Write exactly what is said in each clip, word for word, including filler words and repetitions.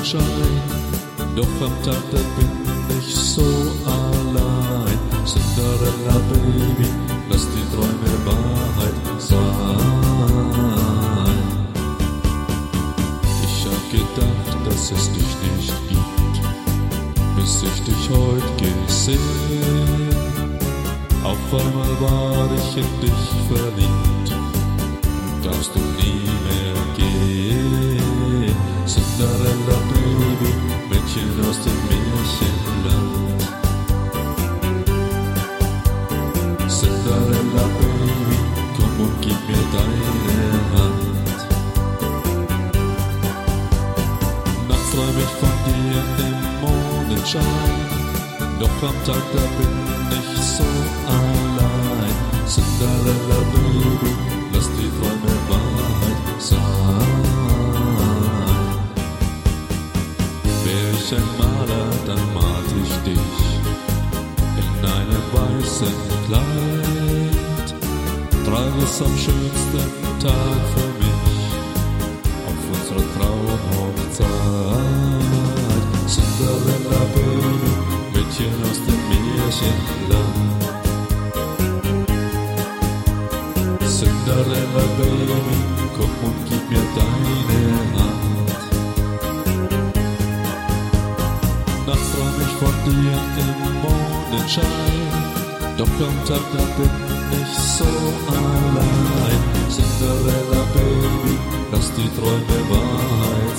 Mondenschein, doch am Tag, da bin ich so allein. Cinderella Baby, lass die Träume Wahrheit sein. Ich hab gedacht, dass es dich nicht gibt, bis ich dich heut gesehen. Auf einmal war ich in dich verliebt, darfst du nie mehr gehen. Cinderella Baby, Mädchen aus dem Märchenland. Cinderella Baby, komm und gib mir deine Hand. Nachts träum ich von dir im Mondenschein, doch am Tag, da bin ich so allein. Cinderella Baby, lass die Träume Wahrheit sein. Wär ich ein Maler, dann malt ich dich in einem weißen Kleid. Trag es am schönsten Tag für mich auf unserer Traumhochzeit. Cinderella Baby, Mädchen aus dem Märchenland. Cinderella Baby, komm und gib mir deine Hand. Nachts träum ich von dir im Mondenschein, doch am Tag, da bin ich so allein. Cinderella Baby, lass die Träume Wahrheit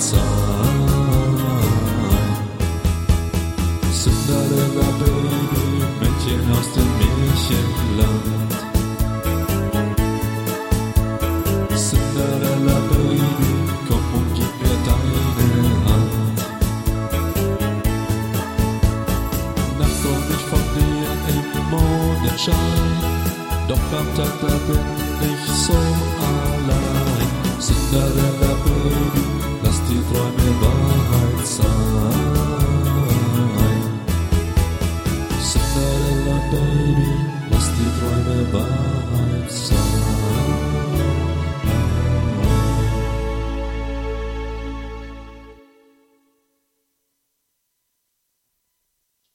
sein. Cinderella Baby, Mädchen aus dem Märchenland. Cinderella Baby, komm und gib mir deine Hand. Nachts träum ich von dir im Mondenschein, doch am Tag, da bin ich so allein. Cinderella Baby, lass die Träume wahr